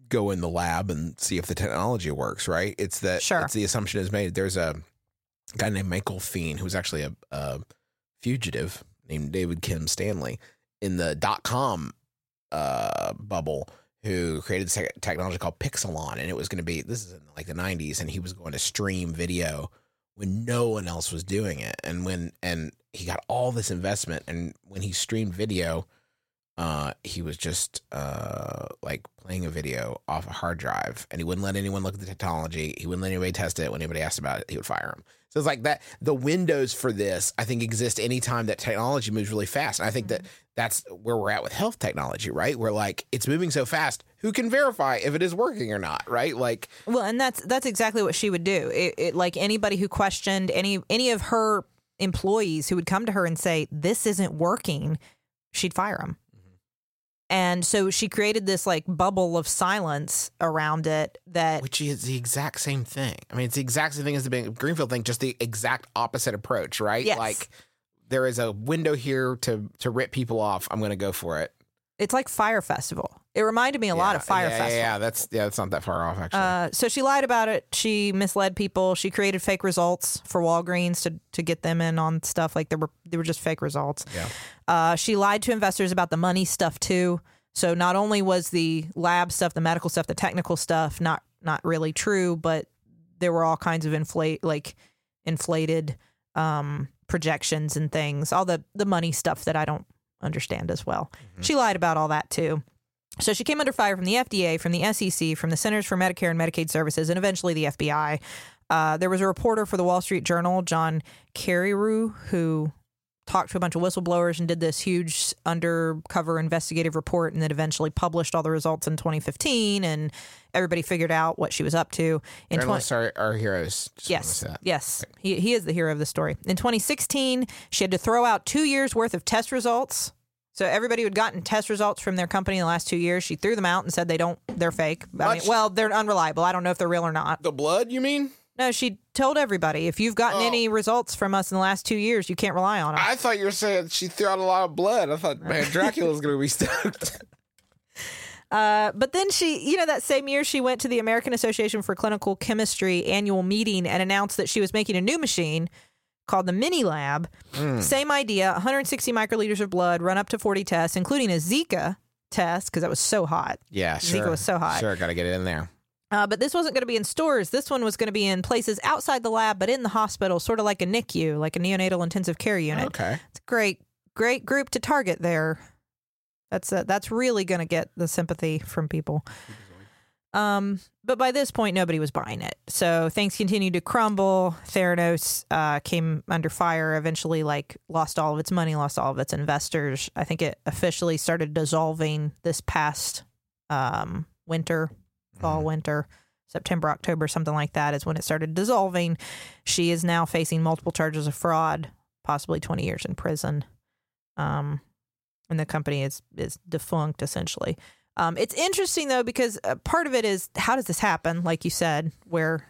go in the lab and see if the technology works, right? It's that Sure. it's the assumption is made. There's a guy named Michael Feen who's actually a, a fugitive named David Kim Stanley in the dot com uh, bubble, who created this technology called Pixelon, and it was going to be, this is in like the nineties, and he was going to stream video when no one else was doing it, and when and he got all this investment, and when he streamed video, uh, he was just uh, like playing a video off a hard drive, and he wouldn't let anyone look at the technology. He wouldn't let anybody test it. When anybody asked about it, he would fire him. So it's like that. The windows for this, I think, exist anytime that technology moves really fast. And I think that that's where we're at with health technology, right? We're like, it's moving so fast. Who can verify if it is working or not, right? Like, Well, and that's that's exactly what she would do. It, it, like anybody who questioned any any of her employees who would come to her and say, this isn't working, she'd fire them. And so she created this like bubble of silence around it that which is the exact same thing. I mean, it's the exact same thing as the Ben Greenfield thing, just the exact opposite approach, right? Yes. Like, there is a window here to to rip people off. I'm going to go for it. it's like Fire Festival. It reminded me a lot Yeah, of Fire yeah, Festival. Yeah, yeah, that's yeah, that's not that far off actually. Uh, so she lied about it. She misled people. She created fake results for Walgreens to, to get them in on stuff. Like they were they were just fake results. yeah. Uh, she lied to investors about the money stuff too. So not only was the lab stuff, the medical stuff, the technical stuff not not really true, but there were all kinds of inflate like inflated um, projections and things. All the the money stuff that I don't understand as well. Mm-hmm. She lied about all that too. So she came under fire from the F D A, from the S E C, from the Centers for Medicare and Medicaid Services, and eventually the F B I. Uh, there was a reporter for the Wall Street Journal, John Carreyrou, who talked to a bunch of whistleblowers and did this huge undercover investigative report, and then eventually published all the results in twenty fifteen, and everybody figured out what she was up to. In Journalists are, are heroes. Just wanna Yes, say that. yes. He, he is the hero of the story. In twenty sixteen, she had to throw out two years' worth of test results. So everybody who had gotten test results from their company in the last two years, she threw them out and said they don't, they're fake. I mean, Much- well, they're unreliable. I don't know if they're real or not. The blood, you mean? No, she told everybody, if you've gotten Oh. any results from us in the last two years, you can't rely on them. I thought you were saying she threw out a lot of blood. I thought, man, Dracula's going to be stoked. Uh, but then she, you know, that same year she went to the American Association for Clinical Chemistry annual meeting and announced that she was making a new machine called the Mini Lab. Mm. Same idea, one hundred sixty microliters of blood, run up to forty tests, including a Zika test, because that was so hot. Yeah, sure. Zika was so hot. Sure, got to get it in there. Uh, but this wasn't going to be in stores. This one was going to be in places outside the lab, but in the hospital, sort of like a N I C U, like a neonatal intensive care unit. Okay. It's a great, great group to target there. That's uh, that's really going to get the sympathy from people. Um, but by this point, nobody was buying it. So things continued to crumble. Theranos uh, came under fire. Eventually, like lost all of its money, lost all of its investors. I think it officially started dissolving this past um, winter, fall, winter. September, October, something like that is when it started dissolving. She is now facing multiple charges of fraud, possibly twenty years in prison. Um, and the company is is defunct, essentially. Um, it's interesting, though, because uh, part of it is, how does this happen, like you said, where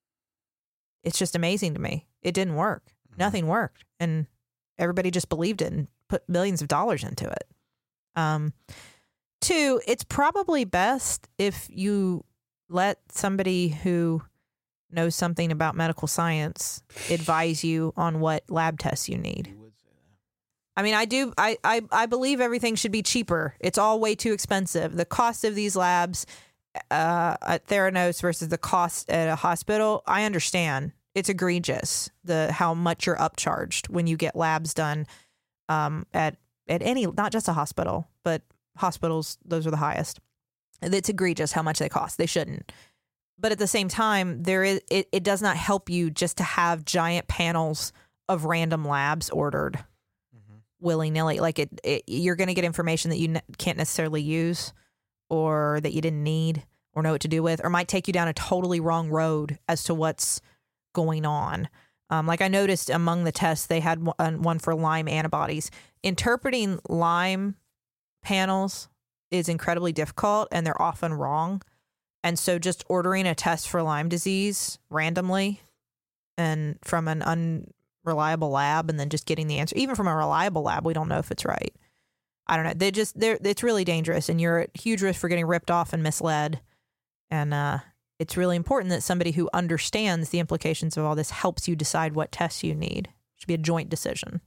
it's just amazing to me. It didn't work. Nothing worked. And everybody just believed it and put millions of dollars into it. Um, two, it's probably best if you let somebody who knows something about medical science advise you on what lab tests you need. I mean, I do. I, I, I believe everything should be cheaper. It's all way too expensive. The cost of these labs uh, at Theranos versus the cost at a hospital, I understand. It's egregious, the how much you're upcharged when you get labs done um, at at any, not just a hospital, but hospitals. Those are the highest. It's egregious how much they cost. They shouldn't. But at the same time, there is it, it does not help you just to have giant panels of random labs ordered willy-nilly. Like it, it you're going to get information that you ne- can't necessarily use, or that you didn't need or know what to do with, or might take you down a totally wrong road as to what's going on. Um, like I noticed among the tests, they had one, one for Lyme antibodies. Interpreting Lyme panels is incredibly difficult, and they're often wrong. And so just ordering a test for Lyme disease randomly and from an un reliable lab, and then just getting the answer, even from a reliable lab, we don't know if it's right. I don't know. They just, they're, it's really dangerous, and you're at huge risk for getting ripped off and misled. And uh, it's really important that somebody who understands the implications of all this helps you decide what tests you need. It should be a joint decision.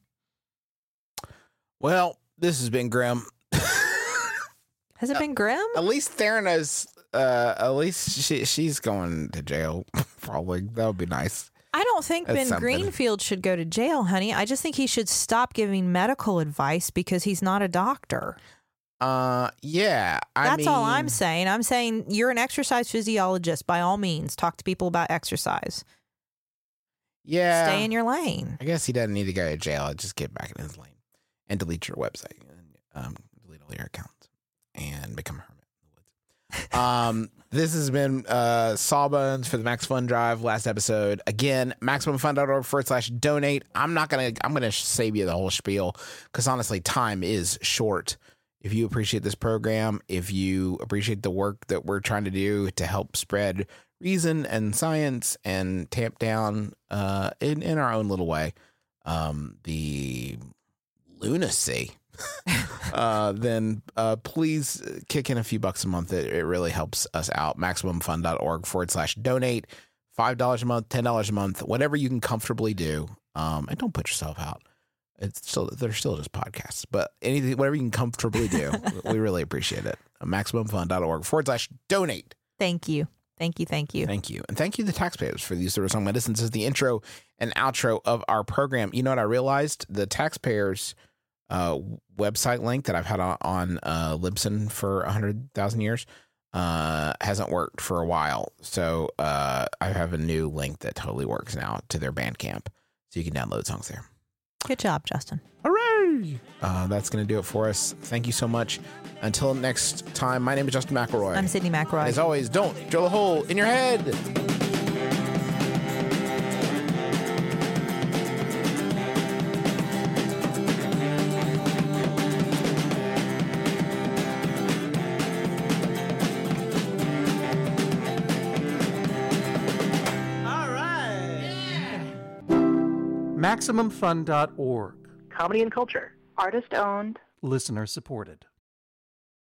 Well, this has been grim. Has it been grim? At least Theranos, uh, at least she she's going to jail. Probably. That would be nice. I don't think That's Ben something. Greenfield should go to jail, honey. I just think he should stop giving medical advice because he's not a doctor. Uh, yeah. I That's mean, all I'm saying. I'm saying you're an exercise physiologist. By all means, talk to people about exercise. Yeah. Stay in your lane. I guess he doesn't need to go to jail. Just get back in his lane and delete your website and um, delete all your accounts and become a hermit in the woods. Um, this has been uh, Sawbones for the Max Fun Drive. Last episode. Again, maximumfun.org forward slash donate. I'm not going to, I'm going to save you the whole spiel because honestly, time is short. If you appreciate this program, if you appreciate the work that we're trying to do to help spread reason and science and tamp down uh, in, in our own little way, um, the lunacy, uh, then uh, please kick in a few bucks a month. It, it really helps us out. MaximumFun.org forward slash donate. five dollars a month, ten dollars a month, whatever you can comfortably do. Um, and don't put yourself out. It's still, they're still just podcasts, but anything, whatever you can comfortably do, we really appreciate it. MaximumFun.org forward slash donate. Thank you. Thank you. Thank you. Thank you. And thank you to the taxpayers for the use of our song medicine. This is the intro and outro of our program. You know what I realized? The taxpayers uh, website link that I've had on, on uh, Libsyn for one hundred thousand years uh, hasn't worked for a while. So uh, I have a new link that totally works now to their Bandcamp. So you can download songs there. Good job, Justin. Hooray! Uh, that's going to do it for us. Thank you so much. Until next time, my name is Justin McElroy. I'm Sydney McElroy. As always, don't drill a hole in your head. All right. Maximum Fun dot org. Comedy and culture. Artist owned. Listener supported.